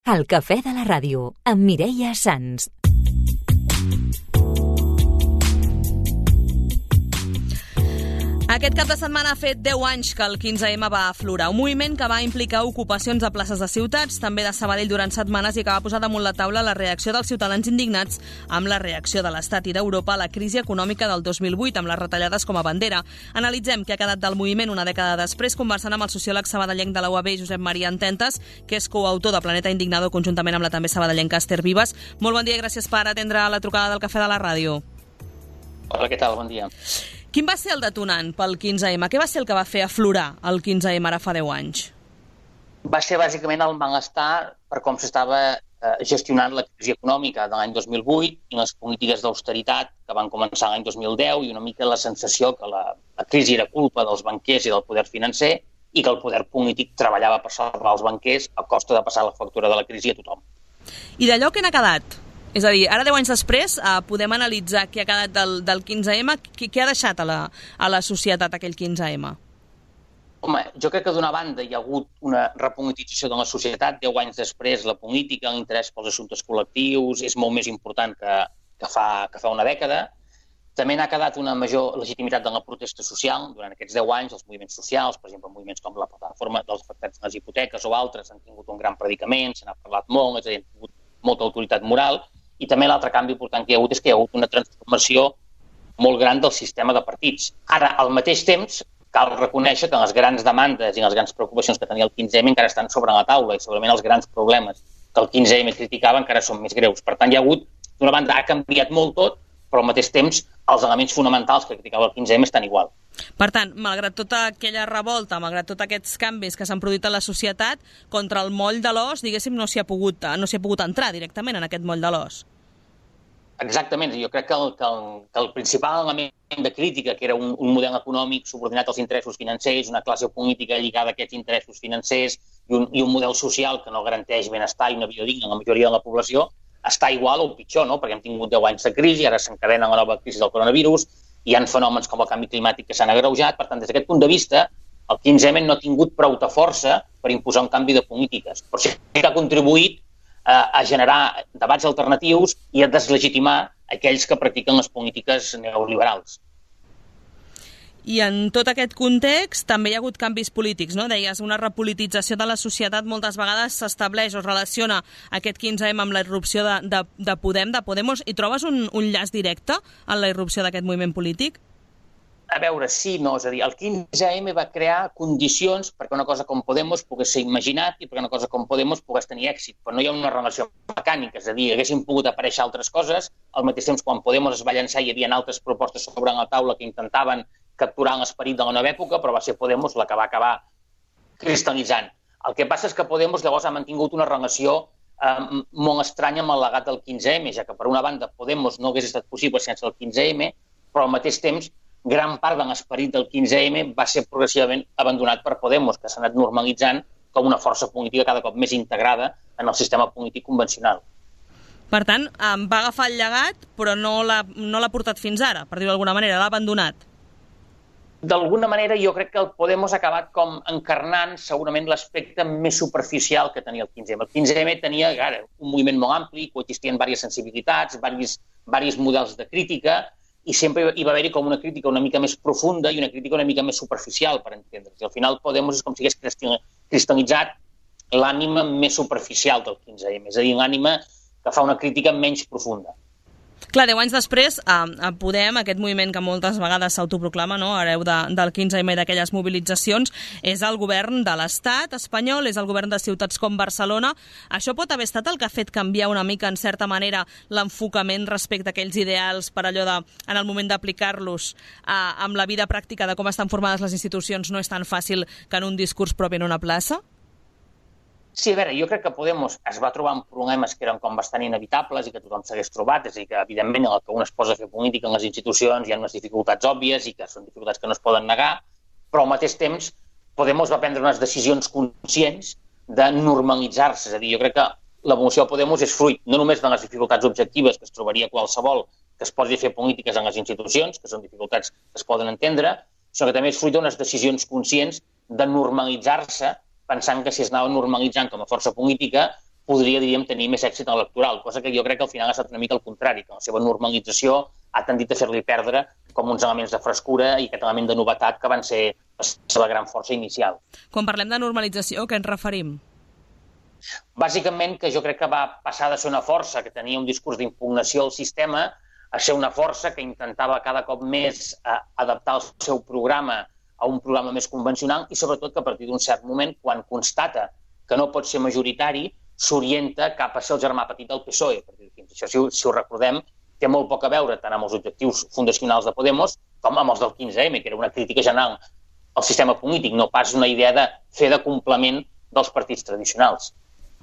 El cafè de la ràdio, amb Mireia Sans. Aquest cap de setmana ha fet 10 anys que el 15M va aflorar, un moviment que va implicar ocupacions a places de ciutats, també de Sabadell durant setmanes, i que va posar damunt la taula la reacció dels ciutadans indignats amb la reacció de l'Estat i d'Europa a la crisi econòmica del 2008, amb les retallades com a bandera. Analitzem què ha quedat del moviment una dècada després, conversant amb el sociòleg sabadellenc de la UAB, Josep Maria Ententes, que és coautor de Planeta Indignado, conjuntament amb la també sabadellenca Esther Vives. Molt bon dia i gràcies per atendre la trucada del Cafè de la Ràdio. Hola, què tal? Bon dia. Quin va ser el detonant pel 15M? Què va ser el que va fer aflorar el 15M ara fa 10 anys? Va ser bàsicament el malestar per com s'estava gestionant la crisi econòmica de l'any 2008 i les polítiques d'austeritat que van començar l'any 2010 i una mica la sensació que la crisi era culpa dels banquers i del poder financer i que el poder polític treballava per salvar els banquers a costa de passar la factura de la crisi a tothom. I d'allò què n'ha quedat? És a dir, ara 10 anys després podem analitzar què ha quedat del 15M, què ha deixat a la societat aquell 15M? Home, jo crec que d'una banda hi ha hagut una repolitització de la societat. 10 anys després la política, l'interès pels assumptes col·lectius és molt més important que fa una dècada. També n'ha quedat una major legitimitat de la protesta social. Durant aquests 10 anys els moviments socials, per exemple moviments com la plataforma dels afectats a les hipoteques o altres, han tingut un gran predicament, se n'ha parlat molt, és a dir, han tingut molta autoritat moral. I també l'altre canvi important que hi ha hagut és que hi ha hagut una transformació molt gran del sistema de partits. Ara, al mateix temps, cal reconèixer que les grans demandes i les grans preocupacions que tenia el 15M encara estan sobre la taula i segurament els grans problemes que el 15M criticava encara són més greus. Per tant, hi ha hagut, d'una banda, ha canviat molt tot, però al mateix temps els elements fonamentals que criticava el 15M estan igual. Per tant, malgrat tota aquella revolta, malgrat tots aquests canvis que s'han produït a la societat, contra el moll de l'os, diguéssim, no s'hi ha pogut entrar directament en aquest moll de l'os. Exactament. Jo crec que el principal element de crítica, que era un model econòmic subordinat als interessos financers, una classe política lligada a aquests interessos financers i un model social que no garanteix benestar i una vida digna a la majoria de la població, està igual o pitjor, no? Perquè hem tingut 10 anys de crisi, ara s'encadena la nova crisi del coronavirus, hi ha fenòmens com el canvi climàtic que s'han agreujat. Per tant, des d'aquest punt de vista, el 15M no ha tingut prou força per imposar un canvi de polítiques. Però sí que ha contribuït a generar debats alternatius i a deslegitimar aquells que practiquen les polítiques neoliberals. I en tot aquest context també hi ha hagut canvis polítics, no? Deies, una repolitització de la societat moltes vegades s'estableix o relaciona aquest 15M amb la irrupció de Podemos, i trobes un llaç directe en la irrupció d'aquest moviment polític? A veure, sí, no, és a dir, el 15M va crear condicions perquè una cosa com Podemos pogués ser imaginat i perquè una cosa com Podemos pogués tenir èxit, però no hi ha una relació mecànica, és a dir, haguessin pogut aparèixer altres coses, al mateix temps quan Podemos es va llançar hi havia altres propostes sobre la taula que intentaven capturar l'esperit de la nova època, però va ser Podemos la que va acabar cristal·litzant. El que passa és que Podemos llavors ha mantingut una relació molt estranya amb el legat del 15M, ja que per una banda Podemos no hagués estat possible sense el 15M, però al mateix temps gran part de l'esperit del 15M va ser progressivament abandonat per Podemos, que s'ha anat normalitzant com una força política cada cop més integrada en el sistema polític convencional. Per tant, va agafar el llegat, però no l'ha portat fins ara, per dir-ho d'alguna manera, l'ha abandonat. D'alguna manera, jo crec que el Podemos ha acabat com encarnant segurament l'aspecte més superficial que tenia el 15M. El 15M tenia un moviment molt ampli, coexistien diverses sensibilitats, diversos models de crítica, i sempre hi va haver-hi com una crítica una mica més profunda i una crítica una mica més superficial, per entendre's. I al final Podemos és com si hagués cristal·litzat l'ànima més superficial del 15M, és a dir, l'ànima que fa una crítica menys profunda. Clar, 10 anys després, Podem, aquest moviment que moltes vegades s'autoproclama, no?, hereu del 15M i d'aquelles mobilitzacions, és el govern de l'Estat espanyol, és el govern de ciutats com Barcelona. Això pot haver estat el que ha fet canviar una mica, en certa manera, l'enfocament respecte a aquells ideals per allò de, en el moment d'aplicar-los amb la vida pràctica de com estan formades les institucions, no és tan fàcil que en un discurs propi en una plaça? Sí, a veure, jo crec que Podemos es va trobar amb problemes que eren com bastant inevitables i que tothom s'hagués trobat, és a dir, que evidentment el que un es posa a fer política en les institucions hi ha unes dificultats òbvies i que són dificultats que no es poden negar, però al mateix temps Podemos va prendre unes decisions conscients de normalitzar-se, és a dir, jo crec que l'evolució de Podemos és fruit no només de les dificultats objectives que es trobaria qualsevol que es posi a fer polítiques en les institucions, que són dificultats que es poden entendre, sinó que també és fruit d'unes decisions conscients de normalitzar-se pensant que si es anava normalitzant com a força política podria, diríem, tenir més èxit en l'electoral, cosa que jo crec que al final ha estat una mica el contrari, que la seva normalització ha tendit a fer-li perdre com uns elements de frescura i aquest element de novetat que van ser la seva gran força inicial. Quan parlem de normalització, què ens referim? Bàsicament que jo crec que va passar de ser una força que tenia un discurs d'impugnació al sistema a ser una força que intentava cada cop més adaptar el seu programa a un programa més convencional i sobretot que a partir d'un cert moment, quan constata que no pot ser majoritari, s'orienta cap a ser el germà petit del PSOE. Això, si ho recordem, té molt poc a veure tant amb els objectius fundacionals de Podemos com amb els del 15M, que era una crítica general al sistema polític, no pas una idea de fer de complement dels partits tradicionals.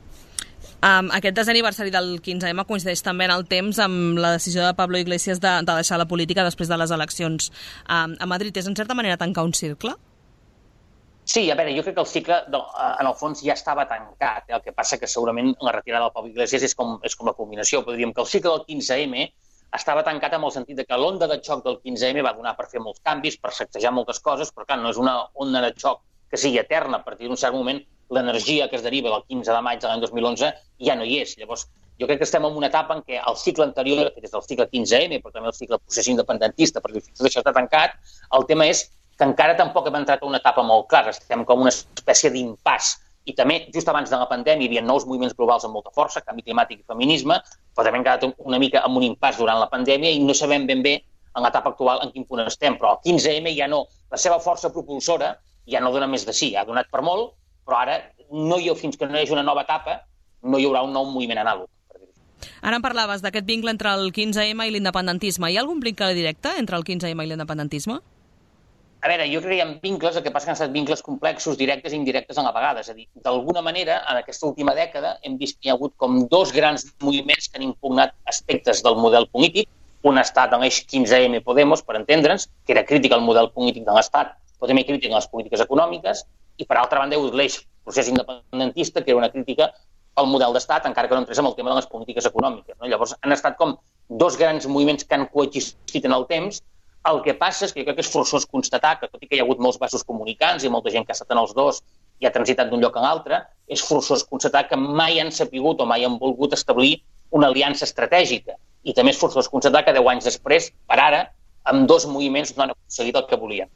Aquest desè aniversari del 15M coincideix també en el temps amb la decisió de Pablo Iglesias de deixar la política després de les eleccions a Madrid. És, en certa manera, tancar un cicle? Sí, a veure, jo crec que el cicle, en el fons, ja estava tancat. El que passa que segurament la retirada del Pablo Iglesias és com la culminació. Podríem que el cicle del 15M estava tancat amb el sentit que l'onda de xoc del 15M va donar per fer molts canvis, per sacsejar moltes coses, però clar, no és una onda de xoc que sigui eterna. A partir d'un cert moment, l'energia que es deriva del 15 de maig de l'any 2011 ja no hi és. Llavors, jo crec que estem en una etapa en què el cicle anterior, que és el cicle 15M, però també el cicle procés independentista, perquè tot això està tancat, el tema és que encara tampoc hem entrat a una etapa molt clara. Estem com una espècie d'impàs. I també, just abans de la pandèmia, hi havia nous moviments globals amb molta força, canvi climàtic i feminisme, però també hem quedat una mica amb un impàs durant la pandèmia i no sabem ben bé en l'etapa actual en quin punt estem. Però el 15M ja no, la seva força propulsora ja no dona més de sí. Ha donat per molt, però ara fins que no hi hagi una nova etapa no hi haurà un nou moviment anàleg. Ara em parlaves d'aquest vincle entre el 15M i l'independentisme. Hi ha algun vincle directe entre el 15M i l'independentisme? A veure, jo crec que hi ha vincles, el que passa que han estat vincles complexos, directes i indirectes a la vegada. És a dir, d'alguna manera, en aquesta última dècada hem vist que hi ha hagut com dos grans moviments que han impugnat aspectes del model polític. Un ha estat en l'eix 15M Podemos, per entendre'ns, que era crític al model polític de l'Estat, però també crític a les polítiques econòmiques, i per altra banda hi ha hagut l'eix procés independentista, que era una crítica al model d'Estat, encara que no entrés en el tema de les polítiques econòmiques. Llavors han estat com dos grans moviments que han coexistit en el temps. El que passa és que jo crec que és forçós constatar que, tot i que hi ha hagut molts vasos comunicants i molta gent que ha estat en els dos i ha transitat d'un lloc a l'altre, és forçós constatar que mai han sapigut o mai han volgut establir una aliança estratègica. I també és forçós constatar que 10 anys després, per ara, amb dos moviments no han aconseguit el que volien.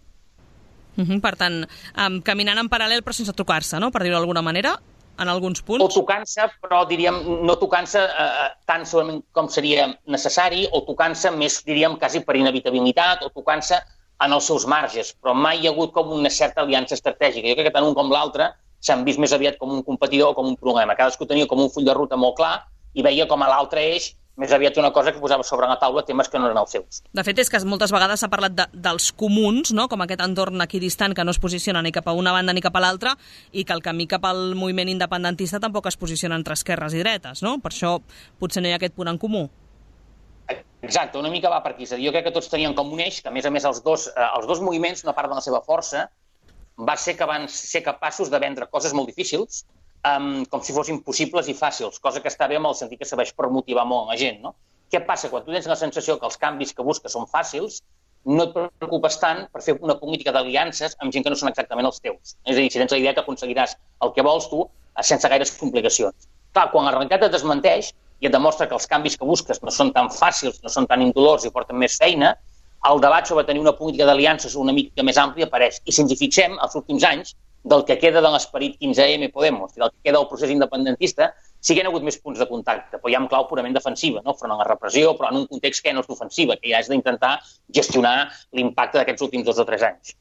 Per tant, caminant en paral·lel però sense tocar-se, no? Per dir-ho d'alguna manera, en alguns punts. O tocant-se, però diríem, no tocant-se tant solament com seria necessari, o tocant-se més, diríem, quasi per inevitabilitat, o tocant-se en els seus marges, però mai hi ha hagut com una certa aliança estratègica. Jo crec que tant un com l'altre s'han vist més aviat com un competidor o com un problema. Cadascú tenia com un full de ruta molt clar i veia com a l'altre eix més aviat una cosa que posava sobre la taula temes que no eren els seus. De fet, és que moltes vegades s'ha parlat dels comuns, no? Com aquest entorn aquí distant que no es posiciona ni cap a una banda ni cap a l'altra i que el camí cap al moviment independentista tampoc es posiciona entre esquerres i dretes, no? Per això potser no hi ha aquest punt en comú. Exacte, una mica va per aquí. És a dir, jo crec que tots tenien com un eix, que a més els dos moviments, una part de la seva força, va ser que van ser capaços de vendre coses molt difícils, com si fossin possibles i fàcils, cosa que està bé amb el sentit que serveix per motivar molt la gent, no? Què passa? Quan tu tens la sensació que els canvis que busques són fàcils, no et preocupes tant per fer una política d'aliances amb gent que no són exactament els teus. És a dir, si tens la idea que aconseguiràs el que vols tu sense gaires complicacions. Clar, quan la realitat et desmenteix i et demostra que els canvis que busques no són tan fàcils, no són tan indolors i porten més feina, el debat sobre tenir una política d'aliances una mica més àmplia apareix. I si ens hi fixem, els últims anys, del que queda de l'esperit 15M Podemos i del que queda del procés independentista, sí que hi ha hagut més punts de contacte, però ja amb clau purament defensiva, no? Front a la repressió, però en un context que no és d'ofensiva, que ja és d'intentar gestionar l'impacte d'aquests últims 2 o 3 anys.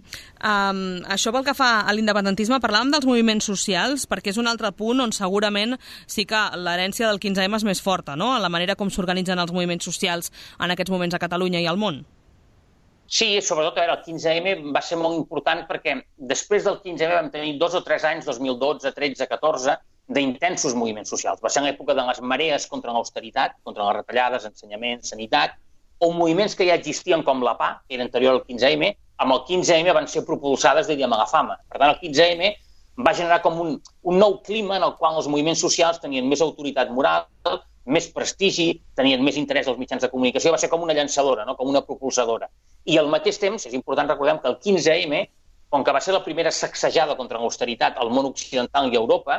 Això pel que fa a l'independentisme, parlàvem dels moviments socials, perquè és un altre punt on segurament sí que l'herència del 15M és més forta, no? En la manera com s'organitzen els moviments socials en aquests moments a Catalunya i al món. Sí, sobretot el 15M va ser molt important perquè després del 15M vam tenir 2 o 3 anys, 2012, 13, 14, d'intensos moviments socials. Va ser l'època de les marees contra l'austeritat, contra les retallades, ensenyament, sanitat, o moviments que ja existien com la PA, que era anterior al 15M, amb el 15M van ser propulsades, diríem, a la fama. Per tant, el 15M va generar com un nou clima en el qual els moviments socials tenien més autoritat moral, més prestigi, tenien més interès als mitjans de comunicació, va ser com una llançadora, no? Com una propulsadora. I al mateix temps, és important recordem que el 15M, com que va ser la primera sacsejada contra l'austeritat al món occidental i a Europa,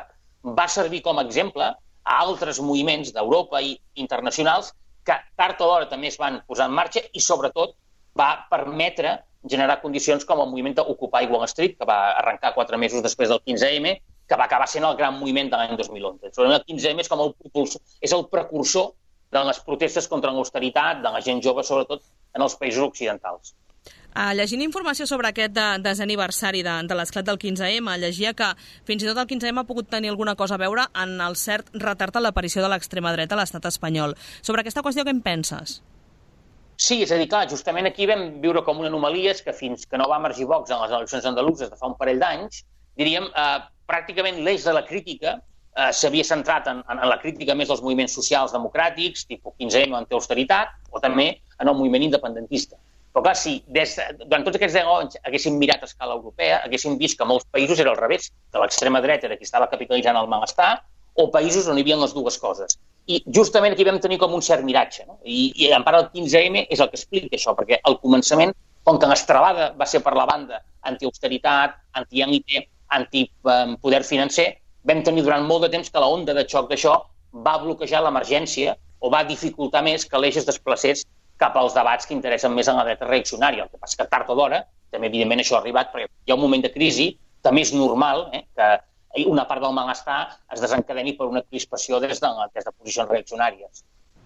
va servir com a exemple a altres moviments d'Europa i internacionals que tard o d'hora també es van posar en marxa i, sobretot, va permetre generar condicions com el moviment d'Occupy Wall Street, que va arrencar 4 mesos després del 15M, que va acabar sent el gran moviment de l'any 2011. El 15M és com el precursor de les protestes contra l'austeritat, de la gent jove, sobretot en els països occidentals. Llegint informació sobre aquest desè aniversari de l'esclat del 15M, llegia que fins i tot el 15M ha pogut tenir alguna cosa a veure en el cert retard en l'aparició de l'extrema dreta a l'estat espanyol. Sobre aquesta qüestió, què en penses? Sí, és a dir, clar, justament aquí vam viure com una anomalia, és que fins que no va emergir Vox en les eleccions andaluses de fa un parell d'anys, diríem, pràcticament l'eix de la crítica s'havia centrat en la crítica més dels moviments socials democràtics, tipus 15M o antiausteritat, o també en el moviment independentista. Però clar, si durant tots aquests 10 anys haguéssim mirat a escala europea, haguéssim vist que molts països era al revés, que l'extrema dreta era qui estava capitalitzant el malestar, o països on hi havia les dues coses. I justament aquí vam tenir com un cert miratge, no? I en part el 15M és el que explica això, perquè al començament, com que l'estrelada va ser per la banda antiausteritat, anti-elite, antipoder financer, vam tenir durant molt de temps que la onda de xoc d'això va bloquejar l'emergència o va dificultar més que l'eix es desplacés cap als debats que interessen més en la dreta reaccionària. El que passa que tard o d'hora, també evidentment això ha arribat, perquè hi ha un moment de crisi, també és normal que una part del malestar es desencadeni per una crispació des de posicions reaccionàries.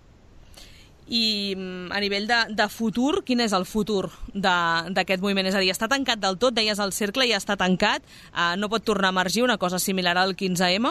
I a nivell de futur, quin és el futur d'aquest moviment? És a dir, està tancat del tot, deies el cercle ja està tancat, no pot tornar a emergir una cosa similar al 15M?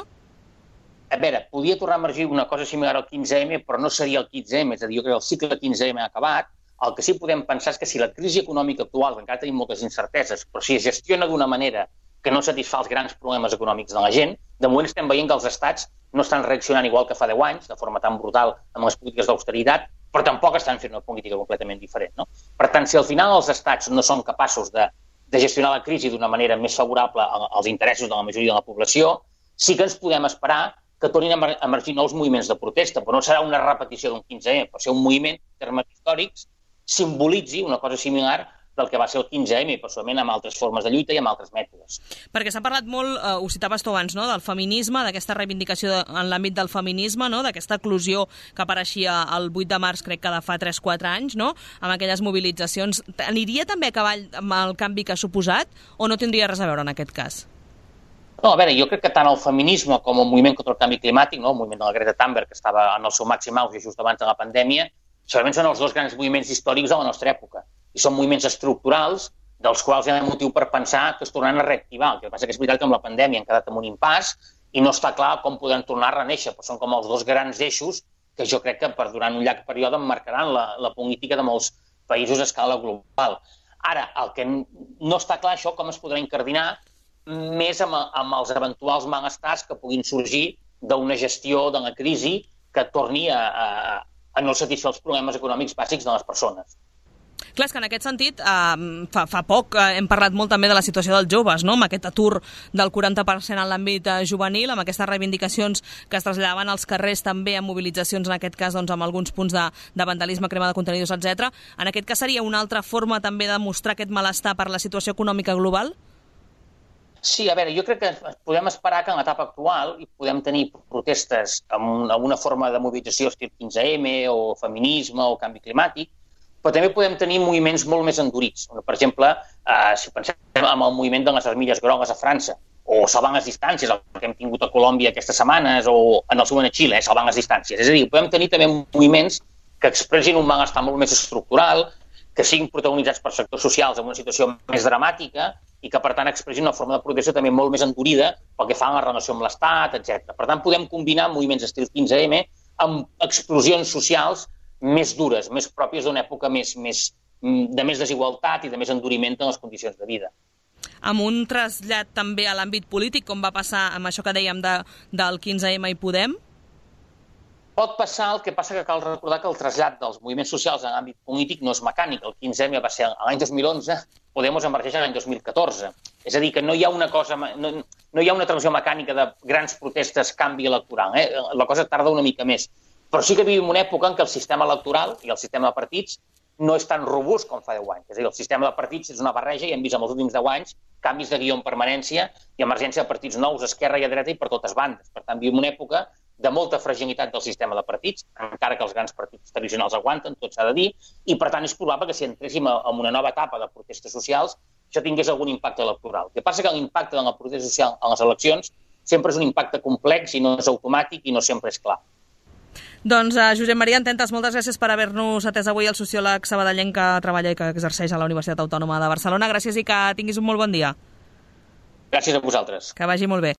A veure, podia tornar a emergir una cosa similar al 15M, però no seria el 15M, és a dir, jo crec que el cicle 15M ha acabat. El que sí podem pensar és que si la crisi econòmica actual, encara tenim moltes incerteses, però si es gestiona d'una manera que no satisfà els grans problemes econòmics de la gent, de moment estem veient que els estats no estan reaccionant igual que fa 10 anys, de forma tan brutal amb les polítiques d'austeritat, però tampoc estan fent una política completament diferent. No? Per tant, si al final els estats no són capaços de gestionar la crisi d'una manera més favorable als interessos de la majoria de la població, sí que ens podem esperar que tornin a emergir nous moviments de protesta, però no serà una repetició d'un 15M, però ser un moviment, en termes històrics, simbolitzi una cosa similar del que va ser el 15M, personalment amb altres formes de lluita i amb altres mètodes. Perquè s'ha parlat molt, ho citaves tu abans, no?, del feminisme, d'aquesta reivindicació en l'àmbit del feminisme, no?, d'aquesta eclosió que apareixia el 8 de març, crec que de fa 3-4 anys, no?, amb aquelles mobilitzacions. Aniria també a cavall amb el canvi que ha suposat o no tindria res a veure en aquest cas? No, a veure, jo crec que tant el feminisme com el moviment contra el canvi climàtic, no, el moviment de la Greta Thunberg, que estava en el seu màxim auge just abans de la pandèmia, segurament són els dos grans moviments històrics de la nostra època. I són moviments estructurals dels quals hi ha motiu per pensar que es tornaran a reactivar. El que passa que és veritat que amb la pandèmia han quedat en un impàs i no està clar com podran tornar a reneixer, però són com els dos grans eixos que jo crec que durant un llarg període marcaran la política de molts països a escala global. Ara, el que no està clar això com es podrà incardinar més amb els eventuals malestars que puguin sorgir d'una gestió de la crisi que torni a no satisfer els problemes econòmics bàsics de les persones. Clar, és que en aquest sentit, fa poc hem parlat molt també de la situació dels joves, no?, amb aquest atur del 40% en l'àmbit juvenil, amb aquestes reivindicacions que es traslladaven als carrers també amb mobilitzacions, en aquest cas doncs, amb alguns punts de vandalisme, crema de contenidors, etc. En aquest cas seria una altra forma també de mostrar aquest malestar per la situació econòmica global? Sí, a veure, jo crec que podem esperar que en l'etapa actual hi podem tenir protestes amb una forma de mobilització estil 15M o feminisme o canvi climàtic, però també podem tenir moviments molt més endurits. Per exemple, si pensem en el moviment de les armilles grogues a França, o salvant les distàncies, el que hem tingut a Colòmbia aquestes setmanes, o en el següent a Xile, salvant les distàncies. És a dir, podem tenir també moviments que expressin un malestar molt més estructural, que siguin protagonitzats per sectors socials en una situació més dramàtica i que, per tant, expressin una forma de protesta també molt més endurida pel que fa a la relació amb l'Estat, etc. Per tant, podem combinar moviments estil 15M amb explosions socials més dures, més pròpies d'una època de més desigualtat i de més enduriment en les condicions de vida. Amb un trasllat també a l'àmbit polític, com va passar amb això que dèiem del 15M i Podem? Pot passar, el que passa que cal recordar que el trasllat dels moviments socials en l'àmbit polític no és mecànic. El 15M va ser l'any 2011, Podemos emergeix l'any 2014. És a dir, que no hi ha una transició mecànica de grans protestes, canvi electoral. La cosa tarda una mica més. Però sí que vivim una època en què el sistema electoral i el sistema de partits no és tan robust com fa 10 anys. És a dir, el sistema de partits és una barreja i hem vist en els últims 10 anys canvis de guió en permanència i emergència de partits nous, esquerra i a dreta i per totes bandes. Per tant, vivim una època de molta fragilitat del sistema de partits, encara que els grans partits tradicionals aguanten, tot s'ha de dir, i per tant és probable que si entréssim en una nova etapa de protestes socials, això tingués algun impacte electoral. El que passa que l'impacte de la protesta social en les eleccions sempre és un impacte complex i no és automàtic i no sempre és clar. Doncs Josep Maria Ententes, moltes gràcies per haver-nos atès avui, el sociòleg sabadellenc que treballa i que exerceix a la Universitat Autònoma de Barcelona. Gràcies i que tinguis un molt bon dia. Gràcies a vosaltres. Que vagi molt bé.